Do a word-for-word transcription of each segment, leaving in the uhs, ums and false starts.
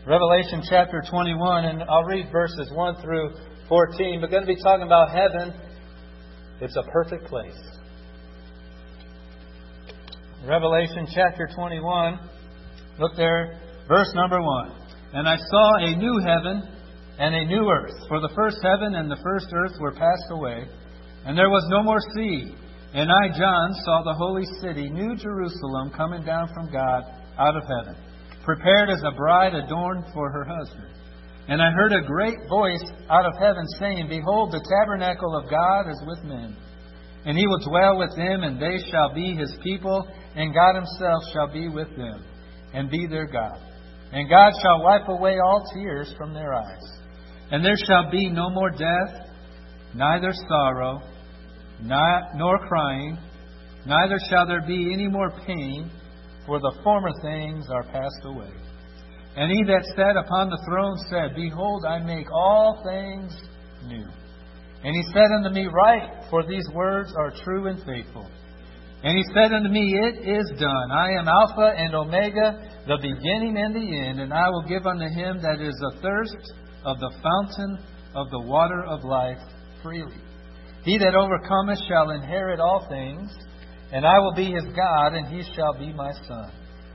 Revelation chapter twenty-one, and I'll read verses one through fourteen. We're going to be talking about heaven. It's a perfect place. Revelation chapter twenty-one. Look there, verse number one. And I saw a new heaven and a new earth. For the first heaven and the first earth were passed away, and there was no more sea. And I, John, saw the holy city, New Jerusalem, coming down from God out of heaven, prepared as a bride adorned for her husband. And I heard a great voice out of heaven saying, Behold, the tabernacle of God is with men, and He will dwell with them, and they shall be His people, and God Himself shall be with them, and be their God. And God shall wipe away all tears from their eyes. And there shall be no more death, neither sorrow, not, nor crying, neither shall there be any more pain, for the former things are passed away. And He that sat upon the throne said, Behold, I make all things new. And He said unto me, Write, for these words are true and faithful. And He said unto me, It is done. I am Alpha and Omega, the beginning and the end, and I will give unto him that is athirst of the fountain of the water of life freely. He that overcometh shall inherit all things, and I will be his God, and he shall be my son.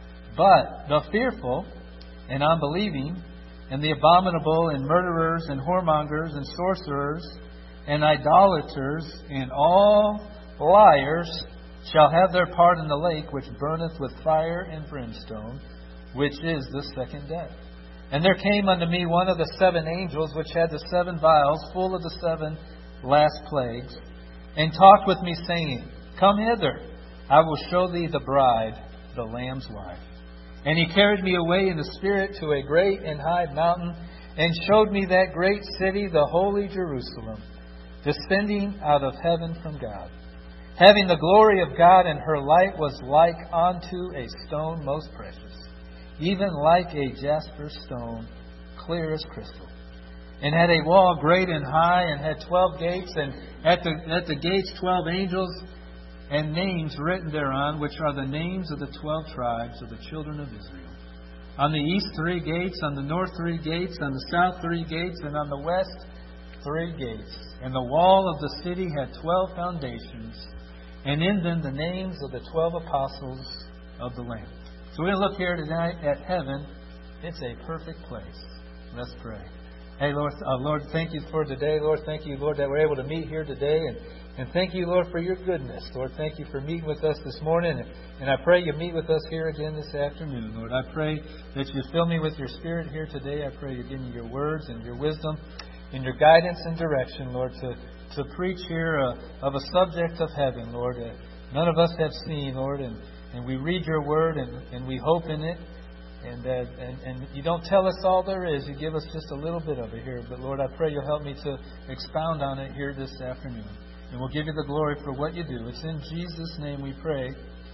But the fearful and unbelieving, and the abominable, and murderers, and whoremongers, and sorcerers, and idolaters, and all liars shall have their part in the lake which burneth with fire and brimstone, which is the second death. And there came unto me one of the seven angels, which had the seven vials full of the seven last plagues, and talked with me, saying, Come hither, I will show thee the bride, the Lamb's wife. And He carried me away in the Spirit to a great and high mountain, and showed me that great city, the holy Jerusalem, descending out of heaven from God, having the glory of God, and her light was like unto a stone most precious, even like a jasper stone, clear as crystal. And had a wall great and high, and had twelve gates, and at the at the gates twelve angels, and names written thereon, which are the names of the twelve tribes of the children of Israel. On the east three gates, on the north three gates, on the south three gates, and on the west three gates. And the wall of the city had twelve foundations, and in them the names of the twelve apostles of the Lamb. So we're going to look here tonight at heaven. It's a perfect place. Let's pray. Hey, Lord, uh, Lord, thank You for today. Lord, thank You, Lord, that we're able to meet here today. And, and thank You, Lord, for Your goodness. Lord, thank You for meeting with us this morning. And, and I pray You meet with us here again this afternoon. Lord, I pray that You fill me with Your Spirit here today. I pray You give me Your words and Your wisdom and Your guidance and direction, Lord, to, to preach here uh, of a subject of heaven, Lord, that none of us have seen, Lord. And, and we read Your Word and, and we hope in it. And, uh, and and You don't tell us all there is. You give us just a little bit of it here. But Lord, I pray You'll help me to expound on it here this afternoon. And we'll give You the glory for what You do. It's in Jesus' name we pray.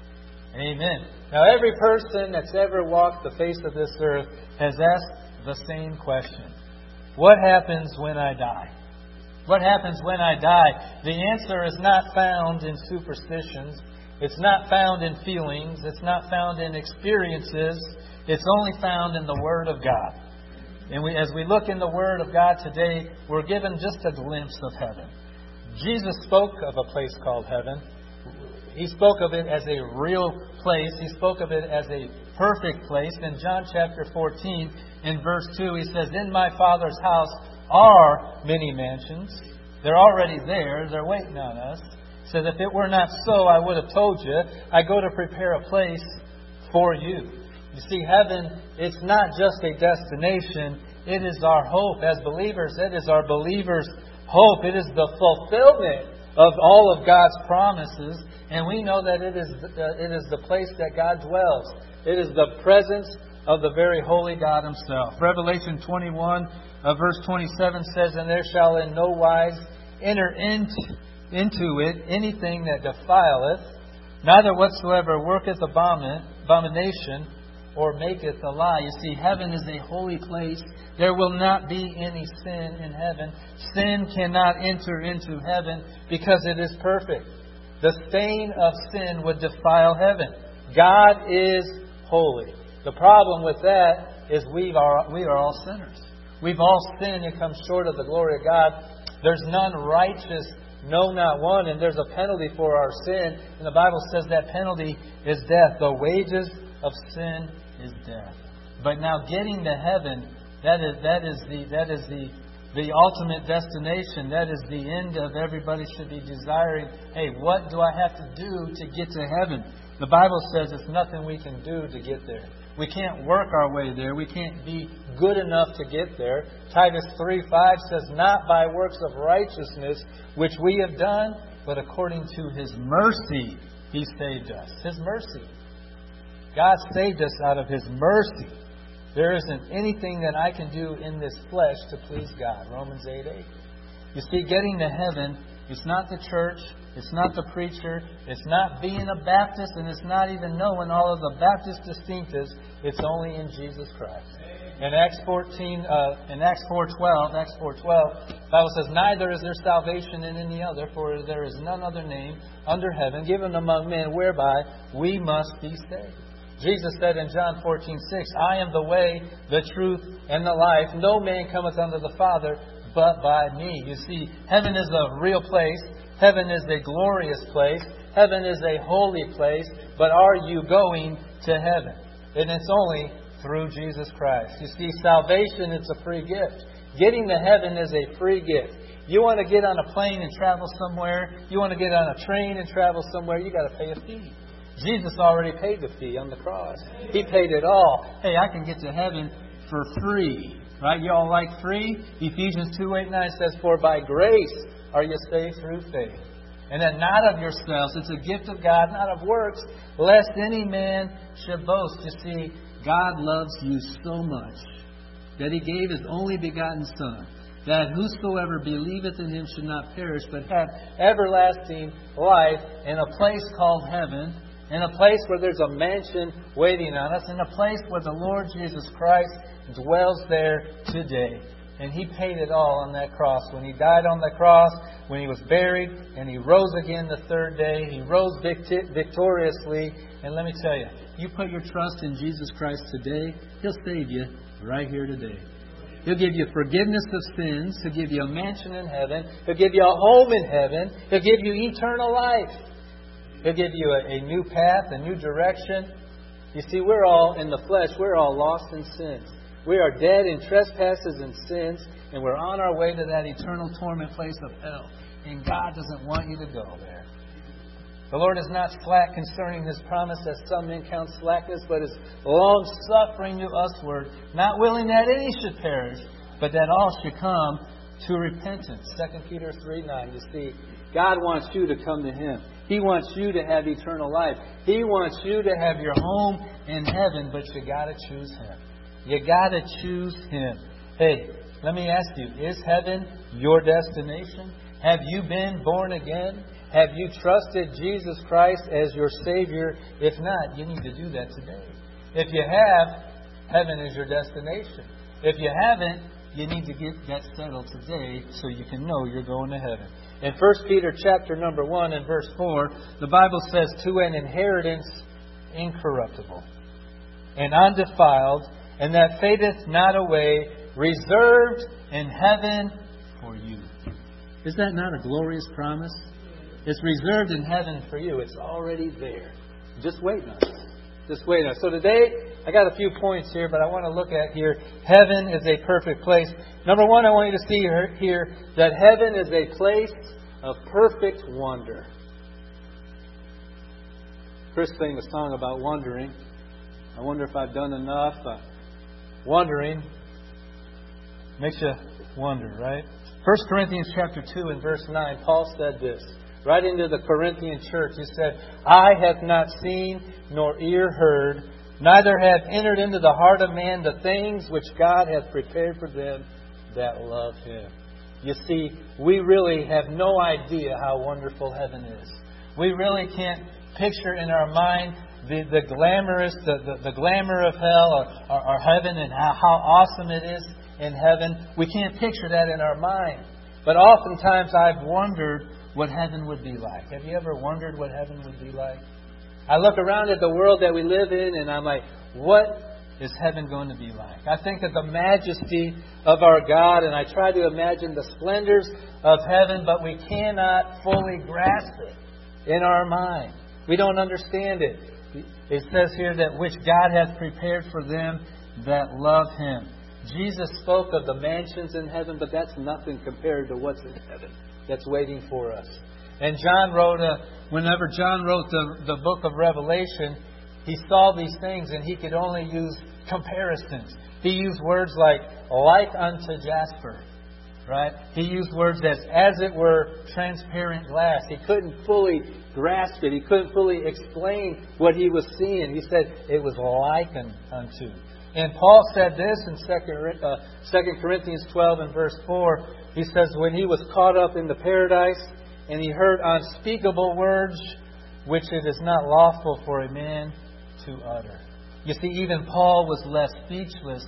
Amen. Now, every person that's ever walked the face of this earth has asked the same question. What happens when I die? What happens when I die? The answer is not found in superstitions. It's not found in feelings. It's not found in experiences. It's only found in the Word of God. And we, as we look in the Word of God today, we're given just a glimpse of heaven. Jesus spoke of a place called heaven. He spoke of it as a real place. He spoke of it as a perfect place. In John chapter fourteen, in verse two, He says, In My Father's house are many mansions. They're already there. They're waiting on us. He says, If it were not so, I would have told you. I go to prepare a place for you. You see, heaven, it's not just a destination. It is our hope. As believers, it is our believers' hope. It is the fulfillment of all of God's promises. And we know that it is, uh, it is the place that God dwells. It is the presence of the very holy God Himself. Revelation twenty-one, uh, verse twenty-seven says, And there shall in no wise enter into, into it anything that defileth, neither whatsoever worketh abomin- abomination, or maketh a lie. You see, heaven is a holy place. There will not be any sin in heaven. Sin cannot enter into heaven because it is perfect. The stain of sin would defile heaven. God is holy. The problem with that is we are, we are all sinners. We've all sinned and come short of the glory of God. There's none righteous, no, not one. And there's a penalty for our sin. And the Bible says that penalty is death. The wages of sin is death. But now getting to heaven, that is that is the that is the the ultimate destination. That is the end of everybody should be desiring. Hey, what do I have to do to get to heaven? The Bible says it's nothing we can do to get there. We can't work our way there. We can't be good enough to get there. Titus three five says, not by works of righteousness which we have done, but according to His mercy He saved us. His mercy. God saved us out of His mercy. There isn't anything that I can do in this flesh to please God. Romans eight eight. You see, getting to heaven, it's not the church, it's not the preacher, it's not being a Baptist, and it's not even knowing all of the Baptist distinctives. It's only in Jesus Christ. In Acts fourteen, uh, in Acts four twelve, Acts four twelve, the Bible says, neither is there salvation in any other, for there is none other name under heaven given among men whereby we must be saved. Jesus said in John fourteen six, I am the way, the truth, and the life. No man cometh unto the Father but by me. You see, heaven is a real place. Heaven is a glorious place. Heaven is a holy place. But are you going to heaven? And it's only through Jesus Christ. You see, salvation is a free gift. Getting to heaven is a free gift. You want to get on a plane and travel somewhere. You want to get on a train and travel somewhere. You got to pay a fee. Jesus already paid the fee on the cross. He paid it all. Hey, I can get to heaven for free. Right? You all like free? Ephesians two eight nine says, for by grace are you saved through faith. And that not of yourselves. It's a gift of God, not of works, lest any man should boast. You see, God loves you so much that He gave His only begotten Son, that whosoever believeth in Him should not perish, but have everlasting life, in a place called heaven, in a place where there's a mansion waiting on us, in a place where the Lord Jesus Christ dwells there today. And He paid it all on that cross. When He died on the cross, when He was buried, and He rose again the third day, He rose victi- victoriously. And let me tell you, you put your trust in Jesus Christ today, He'll save you right here today. He'll give you forgiveness of sins. He'll give you a mansion in heaven. He'll give you a home in heaven. He'll give you eternal life. He'll give you a, a new path, a new direction. You see, we're all in the flesh. We're all lost in sins. We are dead in trespasses and sins, and we're on our way to that eternal torment place of hell. And God doesn't want you to go there. The Lord is not slack concerning His promise, as some men count slackness, but is long-suffering to usward, not willing that any should perish, but that all should come to repentance. Second Peter three nine. You see, God wants you to come to Him. He wants you to have eternal life. He wants you to have your home in heaven, but you got to choose Him. You got to choose Him. Hey, let me ask you, is heaven your destination? Have you been born again? Have you trusted Jesus Christ as your Savior? If not, you need to do that today. If you have, heaven is your destination. If you haven't, you need to get that settled today so you can know you're going to heaven. In First Peter chapter number one and verse four, the Bible says, to an inheritance incorruptible and undefiled, and that fadeth not away, reserved in heaven for you. Is that not a glorious promise? It's reserved in heaven for you. It's already there. Just wait on it. Just wait on it. So today, I got a few points here, but I want to look at here. Heaven is a perfect place. Number one, I want you to see here, here that heaven is a place of perfect wonder. Chris sang a song about wondering. I wonder if I've done enough. Uh, wondering makes you wonder, right? First Corinthians chapter two and verse nine, Paul said this. Right into the Corinthian church, he said, eye hath not seen, nor ear heard, neither hath entered into the heart of man the things which God hath prepared for them that love Him. You see, we really have no idea how wonderful heaven is. We really can't picture in our mind the, the glamorous, the, the, the glamour of hell or, or, or heaven and how, how awesome it is in heaven. We can't picture that in our mind. But oftentimes I've wondered what heaven would be like. Have you ever wondered what heaven would be like? I look around at the world that we live in and I'm like, what is heaven going to be like? I think of the majesty of our God, and I try to imagine the splendors of heaven, but we cannot fully grasp it in our mind. We don't understand it. It says here that which God hath prepared for them that love Him. Jesus spoke of the mansions in heaven, but that's nothing compared to what's in heaven that's waiting for us. And John wrote, a, whenever John wrote the, the book of Revelation, he saw these things and he could only use comparisons. He used words like, like unto jasper. Right? He used words as, as it were, transparent glass. He couldn't fully grasp it. He couldn't fully explain what he was seeing. He said it was likened unto. And Paul said this in Second Corinthians twelve and verse four. He says, when he was caught up into paradise, and he heard unspeakable words, which it is not lawful for a man to utter. You see, even Paul was left speechless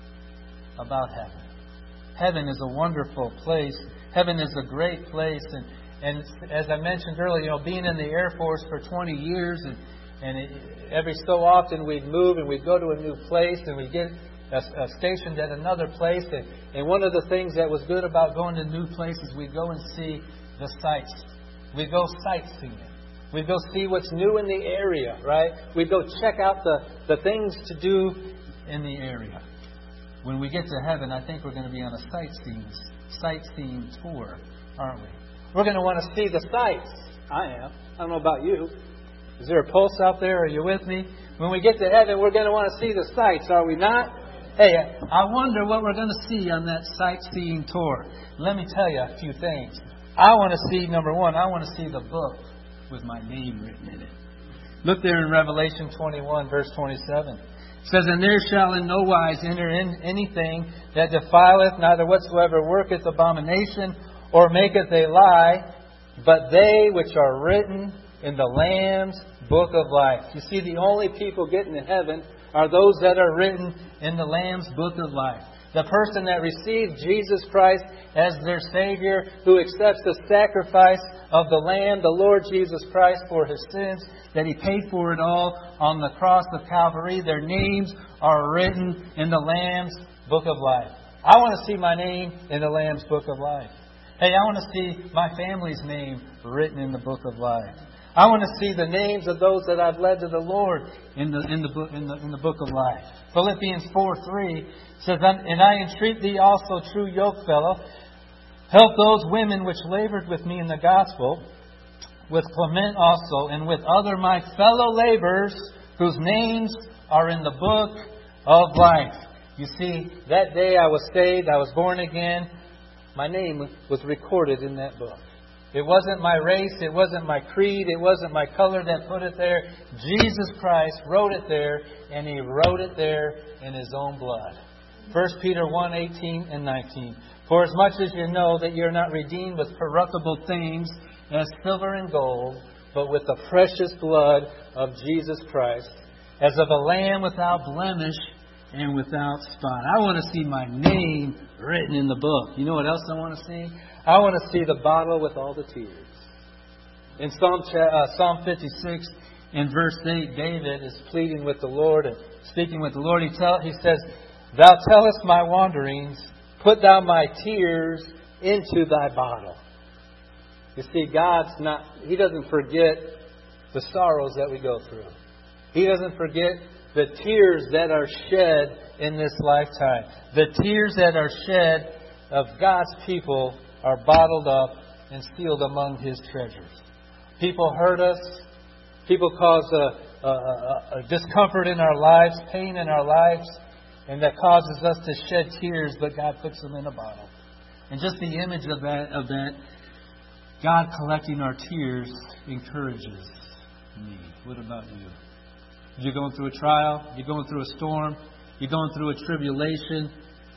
about heaven. Heaven is a wonderful place. Heaven is a great place. And, and as I mentioned earlier, you know, being in the Air Force for twenty years, and, and it, every so often we'd move and we'd go to a new place and we'd get a, a stationed at another place. And, and one of the things that was good about going to new places, we'd go and see the sights. We'd go sightseeing. We'd go see what's new in the area, right? We'd go check out the, the things to do in the area. When we get to heaven, I think we're going to be on a sightseeing, sightseeing tour, aren't we? We're going to want to see the sights. I am. I don't know about you. Is there a pulse out there? Are you with me? When we get to heaven, we're going to want to see the sights, are we not? Hey, I wonder what we're going to see on that sightseeing tour. Let me tell you a few things. I want to see, number one, I want to see the book with my name written in it. Look there in Revelation twenty-one, verse twenty-seven. It says, and there shall in no wise enter in anything that defileth, neither whatsoever worketh abomination, or maketh a lie, but they which are written in the Lamb's book of life. You see, the only people getting to heaven are those that are written in the Lamb's book of life. The person that receives Jesus Christ as their Savior, who accepts the sacrifice of the Lamb, the Lord Jesus Christ, for his sins, that He paid for it all on the cross of Calvary. Their names are written in the Lamb's book of life. I want to see my name in the Lamb's book of life. Hey, I want to see my family's name written in the book of life. I want to see the names of those that I've led to the Lord in the in the book in the in the book of life. Philippians four three says, and I entreat thee also, true yokefellow, help those women which labored with me in the gospel, with Clement also, and with other my fellow laborers, whose names are in the book of life. You see, that day I was saved, I was born again. My name was recorded in that book. It wasn't my race, it wasn't my creed, it wasn't my color that put it there. Jesus Christ wrote it there, and He wrote it there in His own blood. First Peter one eighteen and nineteen. For as much as you know that you're not redeemed with corruptible things as silver and gold, but with the precious blood of Jesus Christ, as of a lamb without blemish and without spot. I want to see my name written in the book. You know what else I want to see? I want to see the bottle with all the tears. In Psalm uh, Psalm fifty-six, in verse eight, David is pleading with the Lord and speaking with the Lord. He, tell, he says, Thou tellest my wanderings, put thou my tears into thy bottle. You see, God's not, He doesn't forget the sorrows that we go through. He doesn't forget the tears that are shed in this lifetime. The tears that are shed of God's people are bottled up and sealed among His treasures. People hurt us. People cause a, a, a, a discomfort in our lives, pain in our lives, and that causes us to shed tears, but God puts them in a bottle. And just the image of that, of that, God collecting our tears encourages me. What about you? You're going through a trial, you're going through a storm, you're going through a tribulation.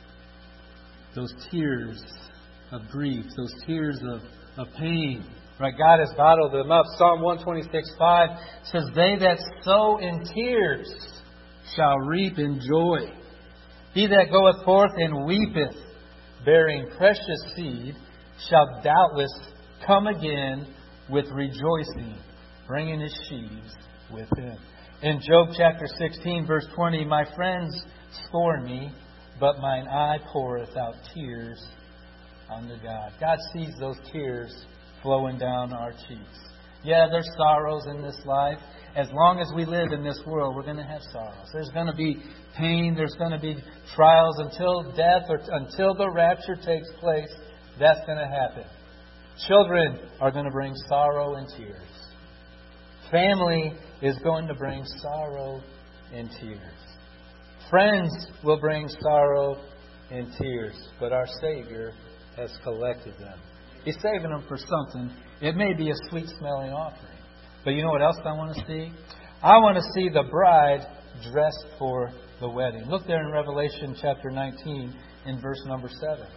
Those tears of grief, those tears of, of pain, right? God has bottled them up. Psalm one twenty-six five says, They that sow in tears shall reap in joy. He that goeth forth and weepeth, bearing precious seed, shall doubtless come again with rejoicing, bringing his sheaves with him. In Job chapter sixteen, verse twenty, my friends scorn me, but mine eye poureth out tears unto God. God sees those tears flowing down our cheeks. Yeah, there's sorrows in this life. As long as we live in this world, we're going to have sorrows. There's going to be pain. There's going to be trials until death or until the rapture takes place. That's going to happen. Children are going to bring sorrow and tears. Family is going to bring sorrow and tears. Friends will bring sorrow and tears. But our Savior has collected them. He's saving them for something. It may be a sweet-smelling offering. But you know what else I want to see? I want to see the bride dressed for the wedding. Look there in Revelation chapter nineteen in verse number seven.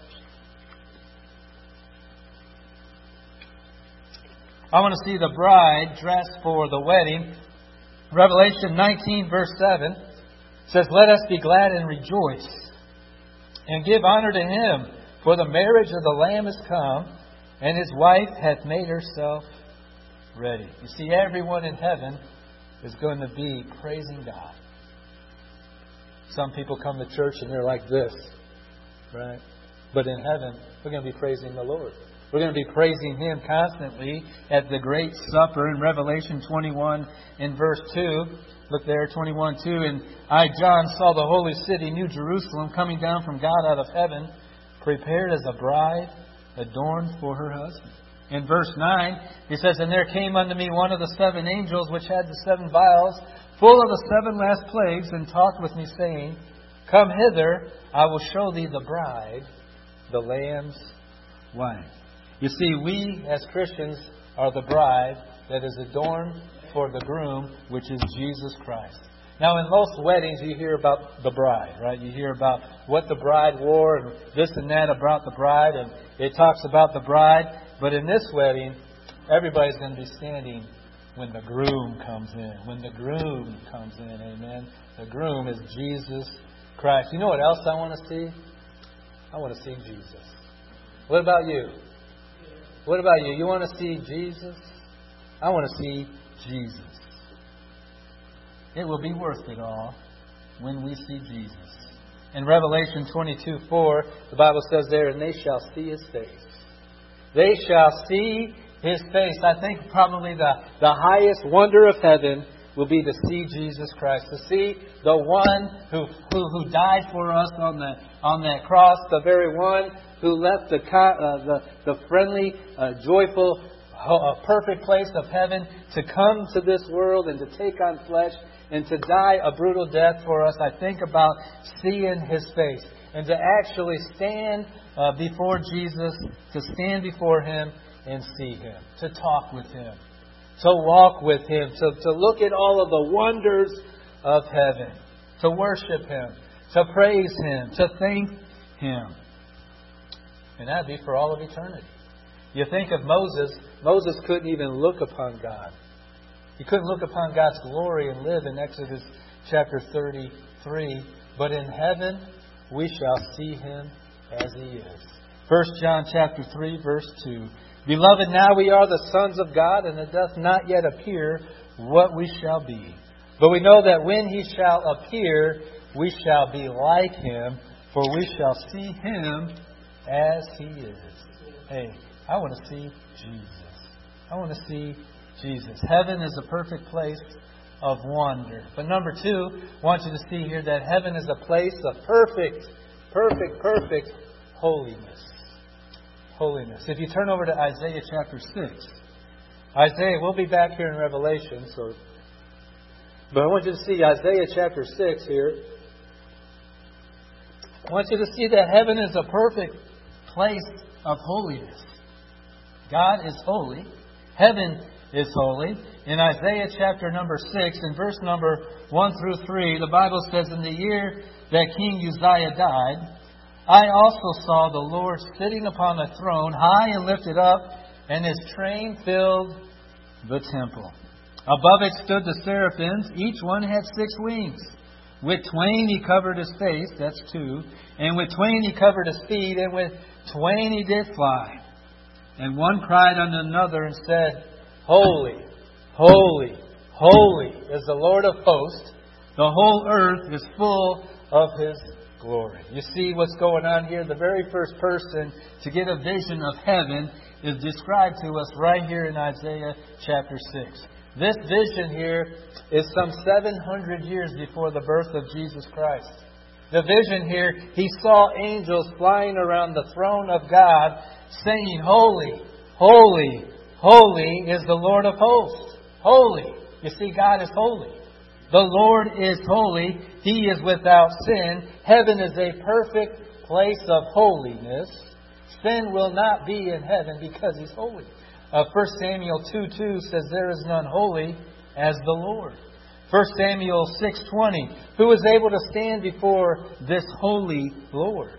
I want to see the bride dressed for the wedding. Revelation nineteen verse seven says, let us be glad and rejoice and give honor to Him, for the marriage of the Lamb is come, and His wife hath made herself ready. You see, everyone in heaven is going to be praising God. Some people come to church and they're like this, right? But in heaven, we're going to be praising the Lord. We're going to be praising Him constantly at the great supper in Revelation twenty-one in verse two. Look there, twenty-one two. And I, John, saw the holy city, New Jerusalem, coming down from God out of heaven, prepared as a bride adorned for her husband. In verse nine, he says, and there came unto me one of the seven angels which had the seven vials, full of the seven last plagues, and talked with me, saying, come hither, I will show thee the bride, the Lamb's wife. You see, we as Christians are the bride that is adorned for the groom, which is Jesus Christ. Now, in most weddings, you hear about the bride, right? You hear about what the bride wore and this and that about the bride, and it talks about the bride. But in this wedding, everybody's going to be standing when the groom comes in. When the groom comes in, amen. The groom is Jesus Christ. You know what else I want to see? I want to see Jesus. What about you? What about you? You want to see Jesus? I want to see Jesus. It will be worth it all when we see Jesus. In Revelation twenty-two four, the Bible says there, and they shall see His face. They shall see His face. I think probably the, the highest wonder of heaven will be to see Jesus Christ. To see the one who, who, who died for us on, the, on that cross. The very one who left the, uh, the, the friendly, uh, joyful, uh, perfect place of heaven to come to this world and to take on flesh and to die a brutal death for us. I think about seeing His face and to actually stand uh, before Jesus, to stand before Him and see Him, to talk with Him, to walk with Him, to, to look at all of the wonders of heaven, to worship Him, to praise Him, to thank Him. And that'd be for all of eternity. You think of Moses. Moses couldn't even look upon God. He couldn't look upon God's glory and live in Exodus chapter thirty-three. But in heaven, we shall see Him as He is. First John chapter three, verse two. Beloved, now we are the sons of God, and it doth not yet appear what we shall be. But we know that when He shall appear, we shall be like Him, for we shall see Him as He is. Hey, I want to see Jesus. I want to see Jesus. Heaven is a perfect place of wonder. But number two, I want you to see here that heaven is a place of perfect, perfect, perfect holiness. Holiness. If you turn over to Isaiah chapter six. Isaiah, we'll be back here in Revelation, so but I want you to see Isaiah chapter six here. I want you to see that heaven is a perfect place of holiness. God is holy. Heaven is holy. In Isaiah chapter number six, in verse number one through three, the Bible says, in the year that King Uzziah died, I also saw the Lord sitting upon a throne, high and lifted up, and His train filled the temple. Above it stood the seraphims. Each one had six wings. With twain He covered His face, that's two. And with twain He covered His feet, and with twain He did fly. And one cried unto another and said, Holy, holy, holy is the Lord of hosts. The whole earth is full of His glory. You see what's going on here? The very first person to get a vision of heaven is described to us right here in Isaiah chapter six. This vision here is some seven hundred years before the birth of Jesus Christ. The vision here, he saw angels flying around the throne of God saying, holy, holy, holy is the Lord of hosts. Holy. You see, God is holy. The Lord is holy. He is without sin. Heaven is a perfect place of holiness. Sin will not be in heaven because He's holy. Uh, First Samuel two two says, there is none holy as the Lord. First Samuel six twenty, who is able to stand before this holy Lord?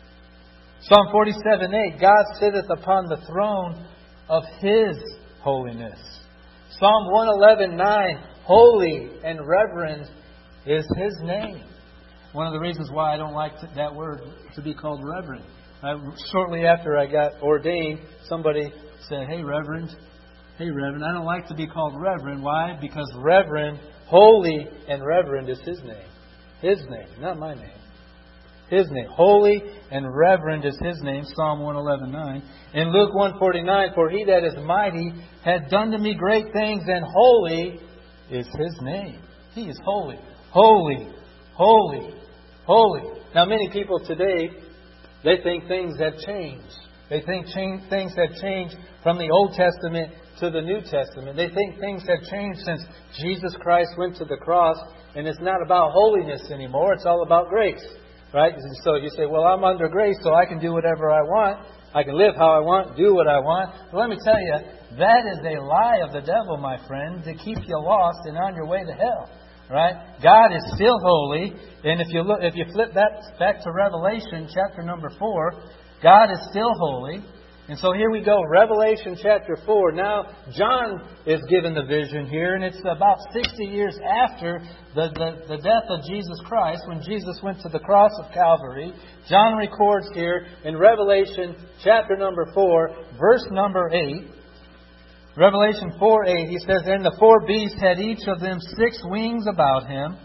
Psalm forty-seven eight, God sitteth upon the throne of His holiness. Psalm one eleven nine, holy and reverend is His name. One of the reasons why I don't like that word to be called reverend. Uh, shortly after I got ordained, somebody said, hey, Reverend, hey, Reverend, I don't like to be called Reverend. Why? Because Reverend, holy and reverend is His name. His name, not my name. His name. Holy and reverend is His name. Psalm one eleven nine. In Luke one forty-nine, for He that is mighty hath done to me great things, and holy is His name. He is holy. Holy. Holy. Holy. Now many people today, they think things have changed. They think change, things have changed from the Old Testament to the New Testament. They think things have changed since Jesus Christ went to the cross, and it's not about holiness anymore. It's all about grace. Right? So you say, well, I'm under grace, so I can do whatever I want. I can live how I want, do what I want. But let me tell you, that is a lie of the devil, my friend, to keep you lost and on your way to hell. Right? God is still holy. And if you look, if you flip that back to Revelation chapter number four, God is still holy. And so here we go, Revelation chapter four. Now, John is given the vision here, and it's about sixty years after the, the, the death of Jesus Christ, when Jesus went to the cross of Calvary. John records here in Revelation chapter number four, verse number eight. Revelation four eight, he says, and the four beasts had each of them six wings about him,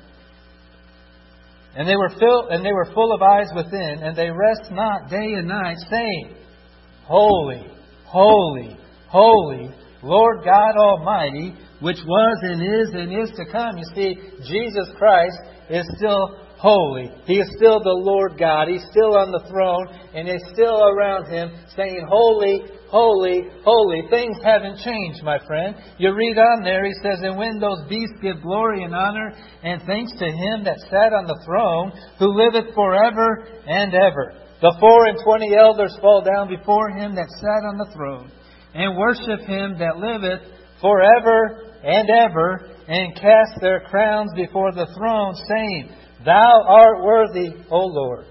and they were filled, and they were full of eyes within, and they rest not day and night, saying, holy, holy, holy, Lord God Almighty, which was and is and is to come. You see, Jesus Christ is still holy. He is still the Lord God. He's still on the throne, and is still around Him saying, holy, holy, holy. Things haven't changed, my friend. You read on there, he says, and when those beasts give glory and honor and thanks to Him that sat on the throne, who liveth forever and ever. The four and twenty elders fall down before Him that sat on the throne, and worship Him that liveth forever and ever, and cast their crowns before the throne, saying, Thou art worthy, O Lord,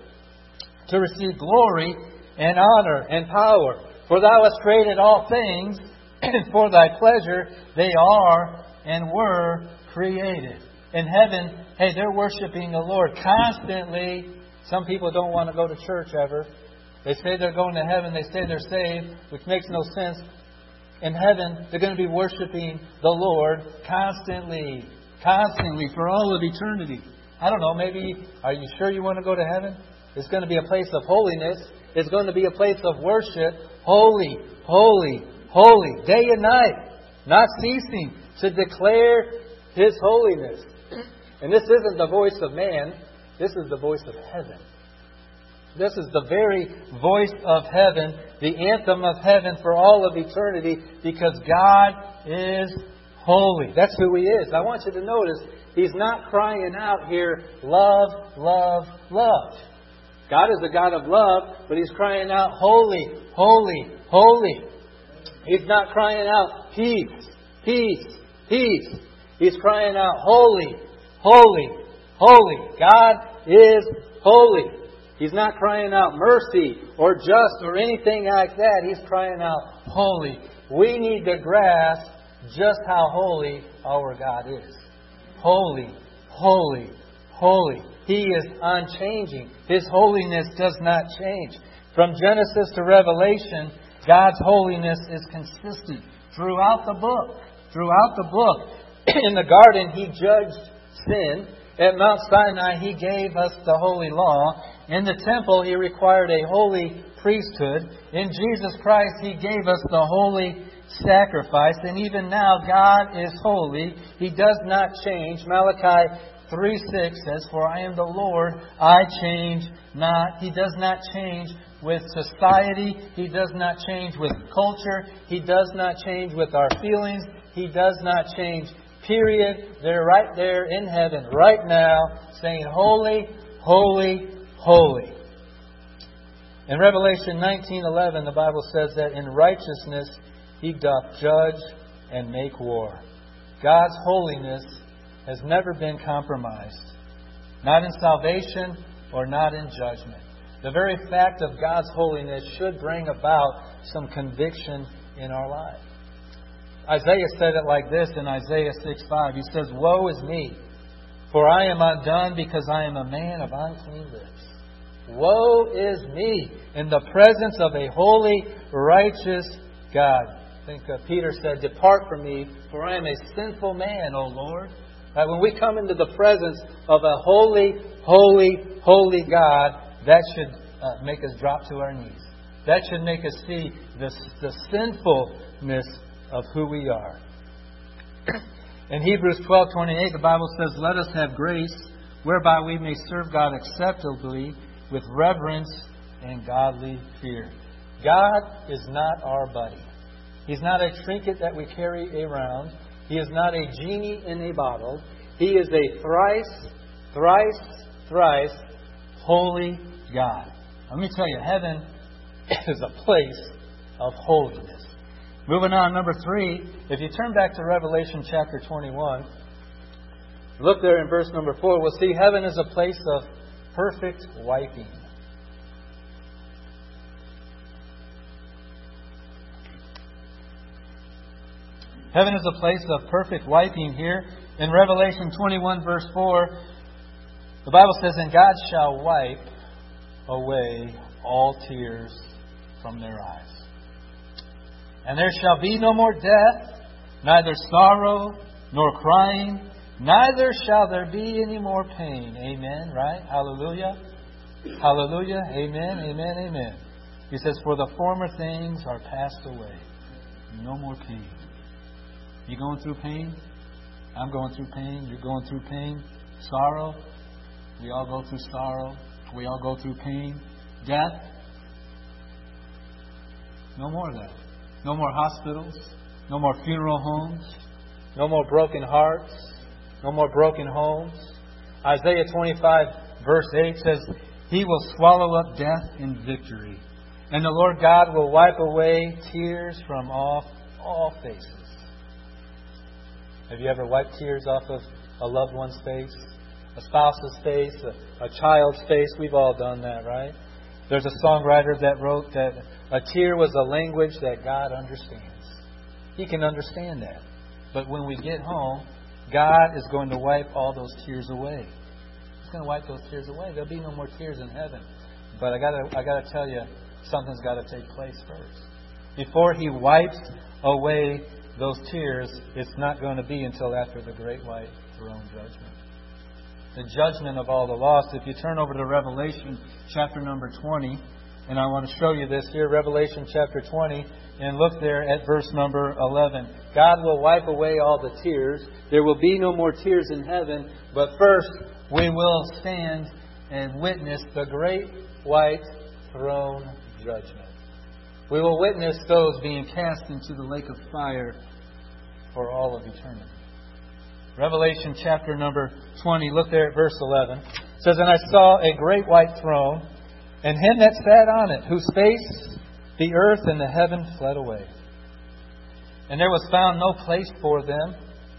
to receive glory and honor and power. For Thou hast created all things, and for Thy pleasure they are and were created. In heaven, hey, they're worshiping the Lord constantly. Some people don't want to go to church ever. They say they're going to heaven. They say they're saved, which makes no sense. In heaven, they're going to be worshiping the Lord constantly. Constantly for all of eternity. I don't know, maybe, are you sure you want to go to heaven? It's going to be a place of holiness. It's going to be a place of worship. Holy, holy, holy. Day and night. Not ceasing to declare His holiness. And this isn't the voice of man. This is the voice of heaven. This is the very voice of heaven, the anthem of heaven for all of eternity, because God is holy. That's who He is. I want you to notice, He's not crying out here, love, love, love. God is a God of love, but He's crying out, holy, holy, holy. He's not crying out, peace, peace, peace. He's crying out, holy, holy, holy. God is holy. He's not crying out mercy or just or anything like that. He's crying out holy. We need to grasp just how holy our God is. Holy, holy, holy. He is unchanging. His holiness does not change. From Genesis to Revelation, God's holiness is consistent throughout the book. Throughout the book. In the garden, He judged sin. At Mount Sinai, He gave us the holy law. In the temple, He required a holy priesthood. In Jesus Christ, He gave us the holy sacrifice. And even now, God is holy. He does not change. Malachi three six says, "For I am the Lord, I change not." He does not change with society. He does not change with culture. He does not change with our feelings. He does not change, period. They're right there in heaven right now saying, "Holy, holy, holy." In Revelation nineteen eleven, the Bible says that in righteousness He doth judge and make war. God's holiness has never been compromised. Not in salvation or not in judgment. The very fact of God's holiness should bring about some conviction in our life. Isaiah said it like this in Isaiah six five. He says, "Woe is me, for I am undone because I am a man of unclean lips. Woe is me in the presence of a holy, righteous God." I think uh, Peter said, "Depart from me, for I am a sinful man, O Lord." Right, when we come into the presence of a holy, holy, holy God, that should uh, make us drop to our knees. That should make us see the, the sinfulness of who we are. In Hebrews twelve twenty-eight, the Bible says, "Let us have grace whereby we may serve God acceptably with reverence and godly fear." God is not our buddy. He's not a trinket that we carry around. He is not a genie in a bottle. He is a thrice, thrice, thrice holy God. Let me tell you, heaven is a place of holiness. Moving on, number three, if you turn back to Revelation chapter twenty-one, look there in verse number four, we'll see heaven is a place of perfect wiping. Heaven is a place of perfect wiping here. In Revelation twenty-one, verse four, the Bible says, "And God shall wipe away all tears from their eyes. And there shall be no more death, neither sorrow, nor crying, neither shall there be any more pain." Amen, right? Hallelujah. Hallelujah. Amen, amen, amen. He says, "For the former things are passed away." No more pain. You going through pain? I'm going through pain. You're going through pain. Sorrow. We all go through sorrow. We all go through pain. Death. No more of that. No more hospitals. No more funeral homes. No more broken hearts. No more broken homes. Isaiah twenty-five verse eight says, "He will swallow up death in victory. And the Lord God will wipe away tears from off all faces." Have you ever wiped tears off of a loved one's face? A spouse's face? A, a child's face? We've all done that, right? There's a songwriter that wrote that a tear was a language that God understands. He can understand that. But when we get home, God is going to wipe all those tears away. He's going to wipe those tears away. There'll be no more tears in heaven. But I gotta, I gotta tell you, something's got to take place first. Before He wipes away those tears, it's not going to be until after the great white throne judgment. The judgment of all the lost. If you turn over to Revelation chapter number twenty, and I want to show you this here, Revelation chapter twenty, and look there at verse number eleven. God will wipe away all the tears. There will be no more tears in heaven, but first we will stand and witness the great white throne judgment. We will witness those being cast into the lake of fire for all of eternity. Revelation chapter number twenty, look there at verse eleven. It says, "And I saw a great white throne, and Him that sat on it, whose face the earth and the heaven fled away. And there was found no place for them.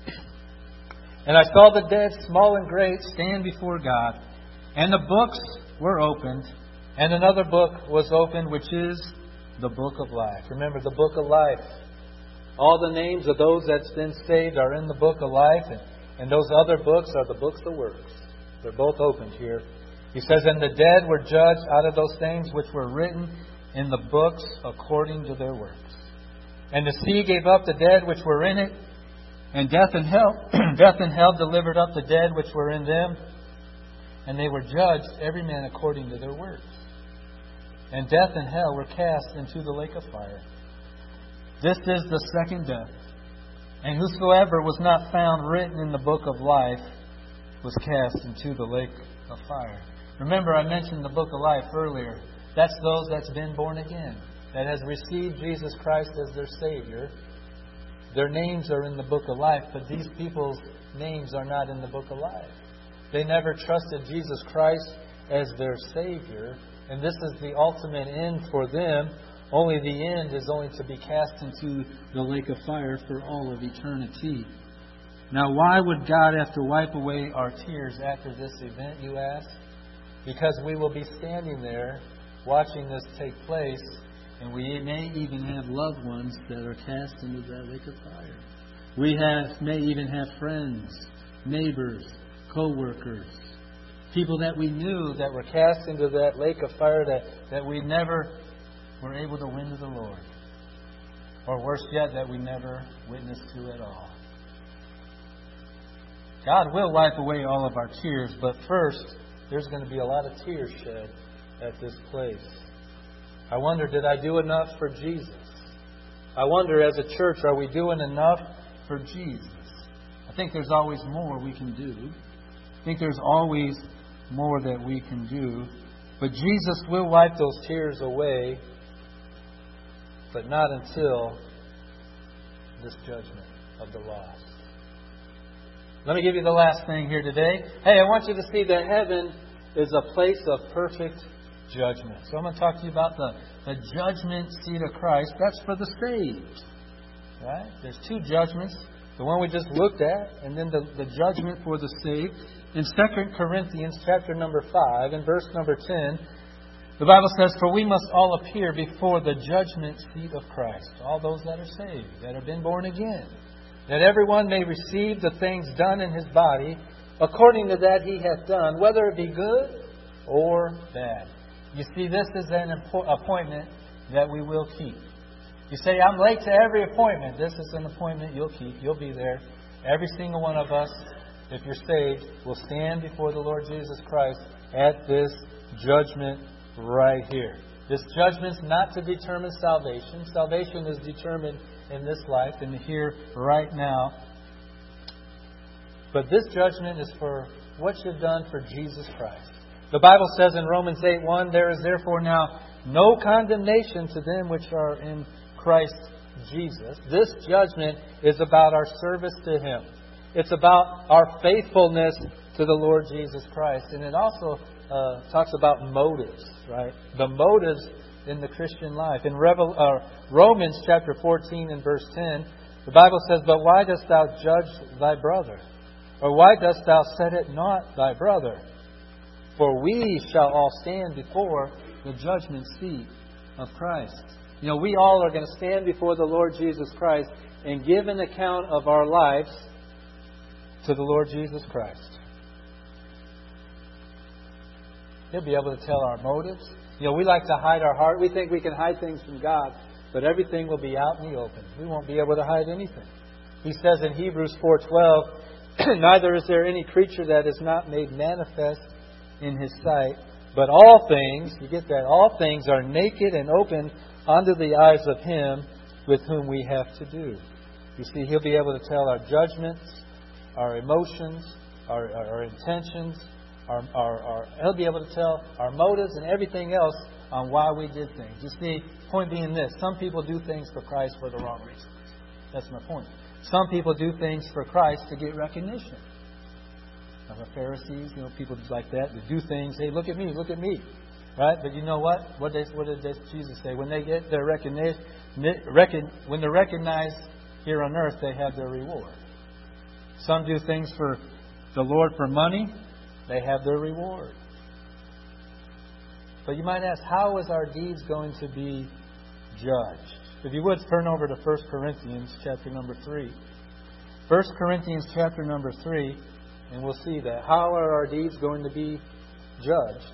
And I saw the dead, small and great, stand before God. And the books were opened, and another book was opened, which is the book of life." Remember, the book of life. All the names of those that's been saved are in the book of life. And, and those other books are the books of works. They're both opened here. He says, "And the dead were judged out of those things which were written in the books according to their works. And the sea gave up the dead which were in it, And death and hell, death and hell delivered up the dead which were in them, and they were judged, every man according to their works. And death and hell were cast into the lake of fire. This is the second death. And whosoever was not found written in the book of life was cast into the lake of fire. Remember, I mentioned the book of life earlier. That's those that's been born again, that has received Jesus Christ as their Savior. Their names are in the book of life, but these people's names are not in the book of life. They never trusted Jesus Christ as their Savior, and this is the ultimate end for them. Only the end is only to be cast into the lake of fire for all of eternity. Now, why would God have to wipe away our tears after this event, you ask? Because we will be standing there watching this take place, and we may even have loved ones that are cast into that lake of fire. We have may even have friends, neighbors, co-workers, people that we knew that were cast into that lake of fire that, that we never were able to win to the Lord. Or worse yet, that we never witnessed to at all. God will wipe away all of our tears, but first, there's going to be a lot of tears shed at this place. I wonder, did I do enough for Jesus? I wonder, as a church, are we doing enough for Jesus? I think there's always more we can do. I think there's always more that we can do. But Jesus will wipe those tears away, but not until this judgment of the lost. Let me give you the last thing here today. Hey, I want you to see that heaven is a place of perfect judgment. So I'm going to talk to you about the, the judgment seat of Christ. That's for the saved. Right? There's two judgments. The one we just looked at, and then the, the judgment for the saved. In Second Corinthians chapter number five, and verse number ten, the Bible says, "For we must all appear before the judgment seat of Christ." All those that are saved, that have been born again. "That everyone may receive the things done in his body, according to that he hath done, whether it be good or bad." You see, this is an appointment that we will keep. You say, "I'm late to every appointment." This is an appointment you'll keep. You'll be there. Every single one of us, if you're saved, will stand before the Lord Jesus Christ at this judgment right here. This judgment's not to determine salvation. Salvation is determined in this life and here, right now. But this judgment is for what you've done for Jesus Christ. The Bible says in Romans eight one, "There is therefore now no condemnation to them which are in Christ Jesus." This judgment is about our service to Him. It's about our faithfulness to the Lord Jesus Christ. And it also uh, talks about motives, right? The motives in the Christian life. In Revel- uh, Romans chapter fourteen and verse ten, the Bible says, "But why dost thou judge thy brother? Or why dost thou set at naught thy brother? For we shall all stand before the judgment seat of Christ." You know, we all are going to stand before the Lord Jesus Christ and give an account of our lives to the Lord Jesus Christ. He'll be able to tell our motives. You know, we like to hide our heart. We think we can hide things from God, but everything will be out in the open. We won't be able to hide anything. He says in Hebrews four twelve, "Neither is there any creature that is not made manifest in His sight, but all things," you get that, "all things are naked and open unto the eyes of Him with whom we have to do." You see, He'll be able to tell our judgments, our emotions, our, our, our intentions, our, our, our, He'll be able to tell our motives and everything else on why we did things. You see, point being this, some people do things for Christ for the wrong reasons. That's my point. Some people do things for Christ to get recognition. The Pharisees, you know, people like that, they do things, "Hey, look at me, look at me." Right? But you know what? What, they, what did Jesus say? When they get their recognition, when they're recognized here on earth, they have their reward. Some do things for the Lord for money. They have their reward. But you might ask, how is our deeds going to be judged? If you would, turn over to First Corinthians chapter number three. First Corinthians chapter number three, and we'll see that. How are our deeds going to be judged?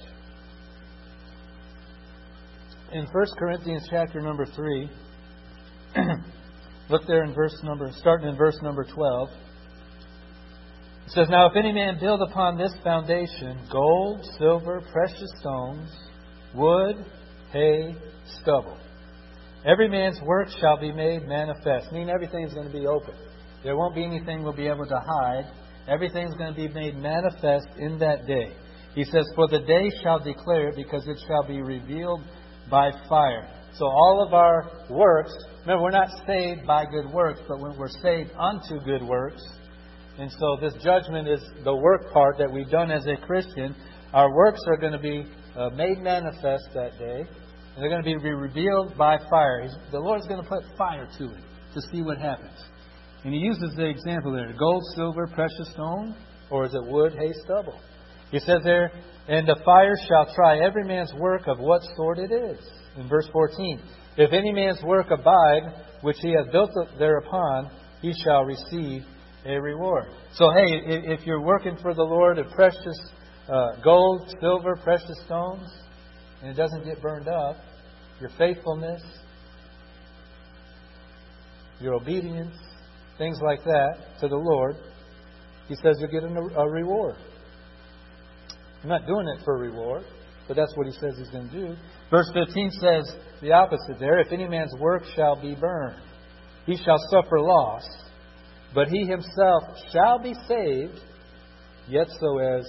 In First Corinthians chapter number three, Look there in verse number, starting in verse number twelve. It says, "Now if any man build upon this foundation gold, silver, precious stones, wood, hay, stubble, every man's work shall be made manifest." Meaning everything's going to be open. There won't be anything we'll be able to hide. Everything's going to be made manifest in that day. He says, "For the day shall declare it, because it shall be revealed by fire." So all of our works, remember, we're not saved by good works, but when we're saved unto good works. And so this judgment is the work part that we've done as a Christian. Our works are going to be uh, made manifest that day. And they're going to be revealed by fire. He's, the Lord's going to put fire to it to see what happens. And He uses the example there. Gold, silver, precious stone, or is it wood, hay, stubble? He says there, "And the fire shall try every man's work of what sort it is." In verse fourteen, "If any man's work abide, which he has built thereupon, he shall receive a reward." So, hey, if you're working for the Lord of precious uh, gold, silver, precious stones, and it doesn't get burned up, your faithfulness, your obedience, things like that to the Lord, He says you'll get a, a reward. I'm not doing it for a reward, but that's what He says He's going to do. Verse fifteen says the opposite there. "If any man's work shall be burned, he shall suffer loss, but he himself shall be saved, yet so as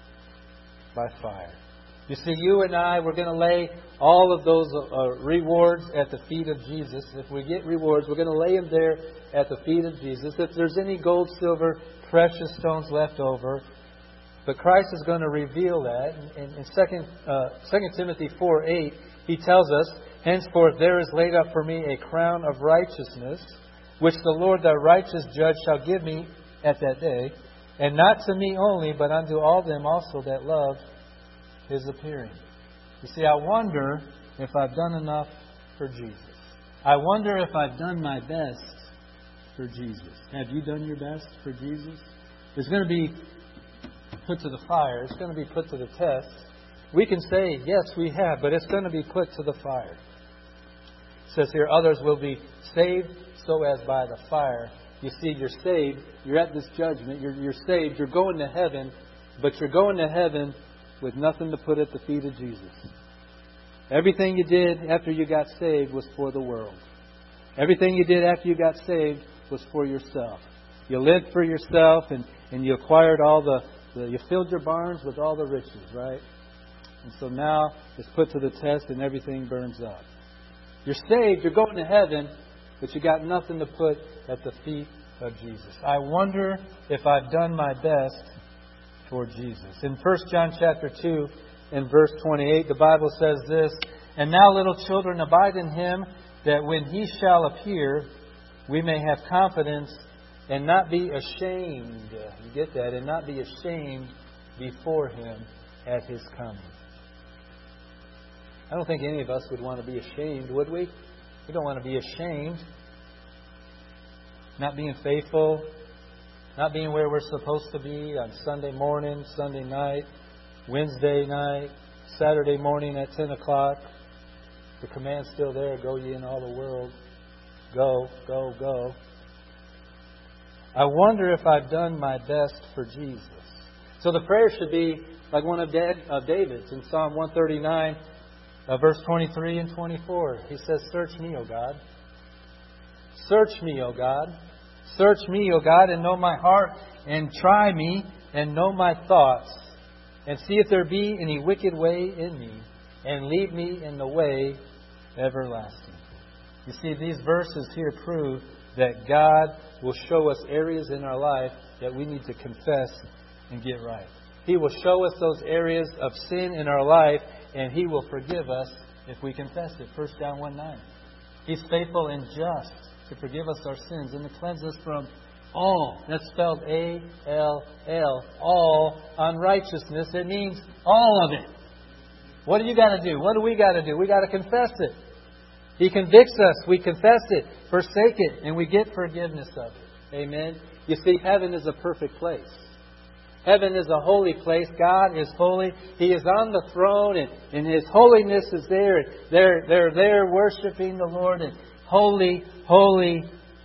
by fire." You see, you and I, we're going to lay all of those uh, rewards at the feet of Jesus. If we get rewards, we're going to lay them there at the feet of Jesus. If there's any gold, silver, precious stones left over, but Christ is going to reveal that. In, in Second Timothy four eight, he tells us, "Henceforth there is laid up for me a crown of righteousness, which the Lord the righteous judge shall give me at that day, and not to me only, but unto all them also that love His appearing." You see, I wonder if I've done enough for Jesus. I wonder if I've done my best for Jesus. Have you done your best for Jesus? It's going to be put to the fire. It's going to be put to the test. We can say, yes, we have, but it's going to be put to the fire. It says here, "Others will be saved so as by the fire." You see, you're saved. You're at this judgment. You're, you're saved. You're going to heaven, but you're going to heaven with nothing to put at the feet of Jesus. Everything you did after you got saved was for the world. Everything you did after you got saved was for yourself. You lived for yourself, and, and you acquired all the, the... You filled your barns with all the riches, right? And so now it's put to the test and everything burns up. You're saved, you're going to heaven, but you got nothing to put at the feet of Jesus. I wonder if I've done my best for Jesus. In First John chapter two, in verse twenty-eight, the Bible says this, "And now, little children, abide in Him, that when He shall appear, we may have confidence and not be ashamed." You get that? And not be ashamed before Him at His coming. I don't think any of us would want to be ashamed, would we? We don't want to be ashamed. Not being faithful, not being where we're supposed to be on Sunday morning, Sunday night, Wednesday night, Saturday morning at ten o'clock. The command's still there. Go ye in all the world. Go, go, go. I wonder if I've done my best for Jesus. So the prayer should be like one of David's in Psalm one thirty-nine, uh, verse twenty-three and twenty-four. He says, "Search me, O God. Search me, O God. Search me, O God, and know my heart, and try me, and know my thoughts, and see if there be any wicked way in me, and lead me in the way everlasting." You see, these verses here prove that God will show us areas in our life that we need to confess and get right. He will show us those areas of sin in our life, and He will forgive us if we confess it. First John one nine. He's faithful and just to forgive us our sins and to cleanse us from all. That's spelled A L L. All unrighteousness. It means all of it. What do you got to do? What do we got to do? We got to confess it. He convicts us. We confess it, forsake it, and we get forgiveness of it. Amen. You see, heaven is a perfect place. Heaven is a holy place. God is holy. He is on the throne, and, and His holiness is there. They're, they're there worshiping the Lord. And holy, holy,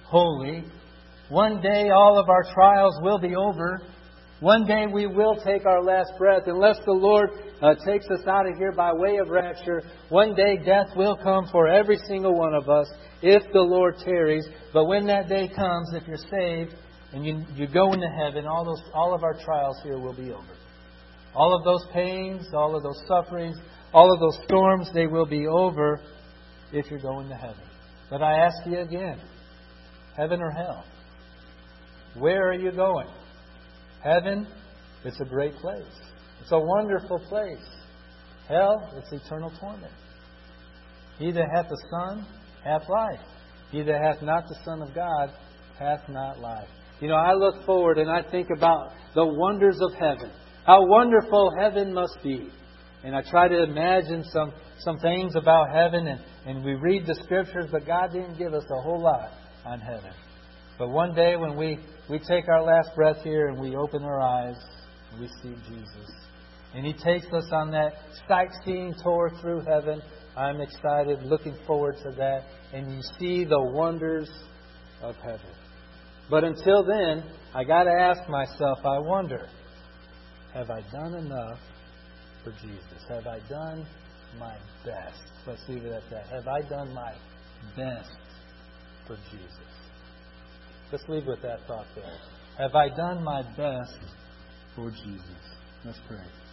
holy. One day all of our trials will be over. One day we will take our last breath. Unless the Lord uh, takes us out of here by way of rapture, one day death will come for every single one of us if the Lord tarries. But when that day comes, if you're saved and you, you go into heaven, all those all of our trials here will be over. All of those pains, all of those sufferings, all of those storms, they will be over if you're going to heaven. But I ask you again, heaven or hell? Where are you going? Heaven, it's a great place. It's a wonderful place. Hell, it's eternal torment. He that hath the Son hath life. He that hath not the Son of God hath not life. You know, I look forward and I think about the wonders of heaven. How wonderful heaven must be. And I try to imagine some, some things about heaven, and, and we read the Scriptures, but God didn't give us a whole lot on heaven. But one day when we, we take our last breath here and we open our eyes, and we see Jesus. And He takes us on that sightseeing tour through heaven. I'm excited, looking forward to that. And you see the wonders of heaven. But until then, I got to ask myself, I wonder, have I done enough for Jesus? Have I done my best? Let's leave it at that. Have I done my best for Jesus? Let's leave with that thought there. Have I done my best for Jesus? Let's pray.